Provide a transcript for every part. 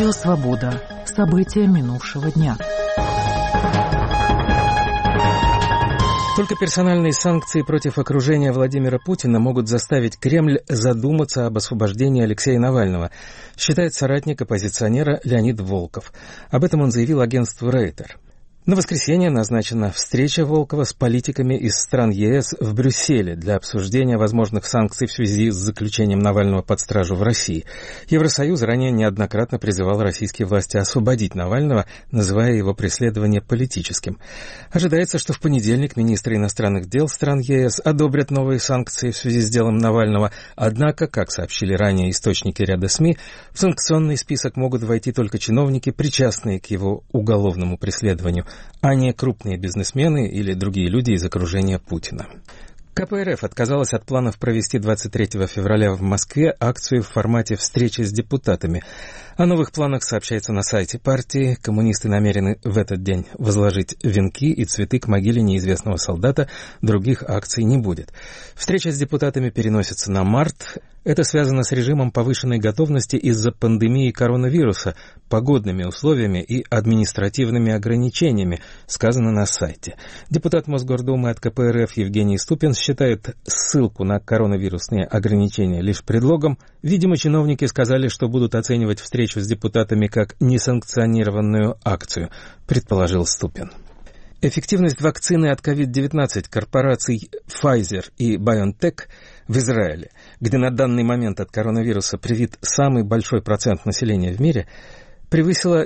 Радио «Свобода». События минувшего дня. Только персональные санкции против окружения Владимира Путина могут заставить Кремль задуматься об освобождении Алексея Навального, считает соратник оппозиционера Леонид Волков. Об этом он заявил агентству Рейтер. На воскресенье назначена встреча Волкова с политиками из стран ЕС в Брюсселе для обсуждения возможных санкций в связи с заключением Навального под стражу в России. Евросоюз ранее неоднократно призывал российские власти освободить Навального, называя его преследование политическим. Ожидается, что в понедельник министры иностранных дел стран ЕС одобрят новые санкции в связи с делом Навального. Однако, как сообщили ранее источники ряда СМИ, в санкционный список могут войти только чиновники, причастные к его уголовному преследованию, а не крупные бизнесмены или другие люди из окружения Путина. КПРФ отказалась от планов провести 23 февраля в Москве акцию в формате встречи с депутатами. О новых планах сообщается на сайте партии. Коммунисты намерены в этот день возложить венки и цветы к могиле неизвестного солдата. Других акций не будет. Встреча с депутатами переносится на март. Это связано с режимом повышенной готовности из-за пандемии коронавируса, погодными условиями и административными ограничениями, сказано на сайте. Депутат Мосгордумы от КПРФ Евгений Ступин считает ссылку на коронавирусные ограничения лишь предлогом. Видимо, чиновники сказали, что будут оценивать встречу с депутатами как несанкционированную акцию, предположил Ступин. Эффективность вакцины от COVID-19 корпораций Pfizer и BioNTech в Израиле, где на данный момент от коронавируса привит самый большой процент населения в мире, превысила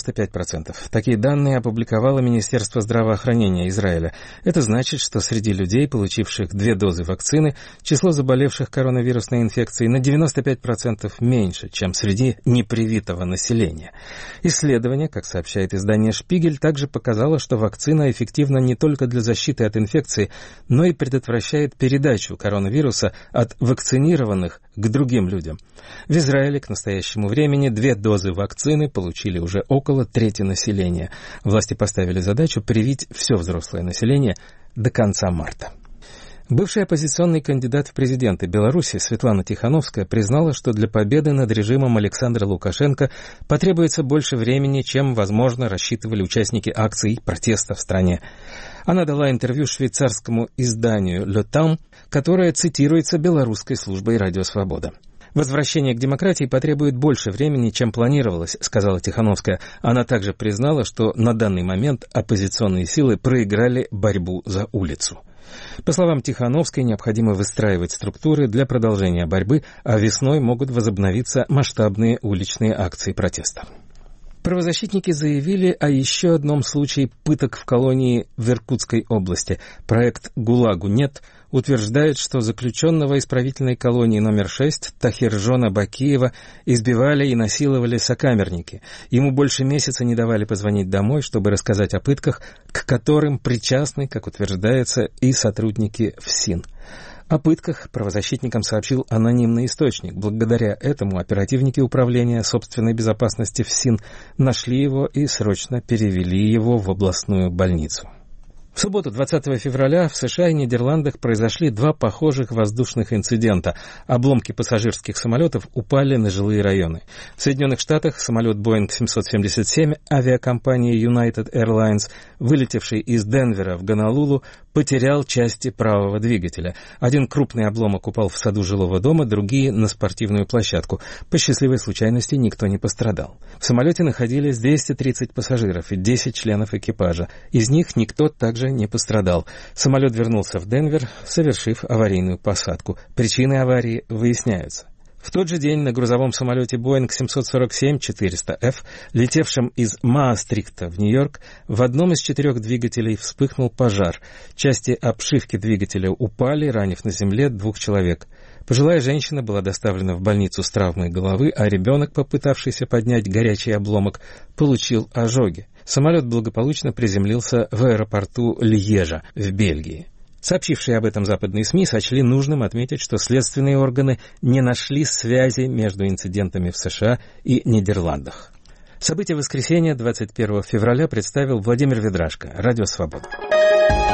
95%. Такие данные опубликовало Министерство здравоохранения Израиля. Это значит, что среди людей, получивших 2 дозы вакцины, число заболевших коронавирусной инфекцией на 95% меньше, чем среди непривитого населения. Исследование, как сообщает издание «Шпигель», также показало, что вакцина эффективна не только для защиты от инфекции, но и предотвращает передачу коронавируса от вакцинированных к другим людям. В Израиле к настоящему времени 2 дозы вакцины получили уже около трети населения. Власти поставили задачу привить все взрослое население до конца марта. Бывший оппозиционный кандидат в президенты Беларуси Светлана Тихановская признала, что для победы над режимом Александра Лукашенко потребуется больше времени, чем, возможно, рассчитывали участники акций протеста в стране. Она дала интервью швейцарскому изданию «Le Temps», которое цитируется белорусской службой «Радио Свобода». «Возвращение к демократии потребует больше времени, чем планировалось», — сказала Тихановская. Она также признала, что на данный момент оппозиционные силы проиграли борьбу за улицу. По словам Тихановской, необходимо выстраивать структуры для продолжения борьбы, а весной могут возобновиться масштабные уличные акции протеста. Правозащитники заявили о еще одном случае пыток в колонии в Иркутской области. Проект «ГУЛАГу нет» утверждает, что заключенного исправительной колонии номер 6 Тахиржона Бакиева избивали и насиловали сокамерники. Ему больше месяца не давали позвонить домой, чтобы рассказать о пытках, к которым причастны, как утверждается, и сотрудники ФСИН. О пытках правозащитникам сообщил анонимный источник. Благодаря этому оперативники Управления собственной безопасности ФСИН нашли его и срочно перевели его в областную больницу. В субботу, 20 февраля, в США и Нидерландах произошли 2 похожих воздушных инцидента. Обломки пассажирских самолетов упали на жилые районы. В Соединенных Штатах самолет Boeing 777 авиакомпании United Airlines, вылетевший из Денвера в Гонолулу, потерял части правого двигателя. Один крупный обломок упал в саду жилого дома, другие — на спортивную площадку. По счастливой случайности никто не пострадал. В самолете находились 230 пассажиров и 10 членов экипажа. Из них никто также не пострадал. Самолет вернулся в Денвер, совершив аварийную посадку. Причины аварии выясняются. В тот же день на грузовом самолете Boeing 747-400F, летевшем из Маастрихта в Нью-Йорк, в одном из 4 двигателей вспыхнул пожар. Части обшивки двигателя упали, ранив на земле 2 человек. Пожилая женщина была доставлена в больницу с травмой головы, а ребенок, попытавшийся поднять горячий обломок, получил ожоги. Самолет благополучно приземлился в аэропорту Льежа в Бельгии. Сообщившие об этом западные СМИ сочли нужным отметить, что следственные органы не нашли связи между инцидентами в США и Нидерландах. События воскресенья 21 февраля представил Владимир Ведрашко, Радио Свобода.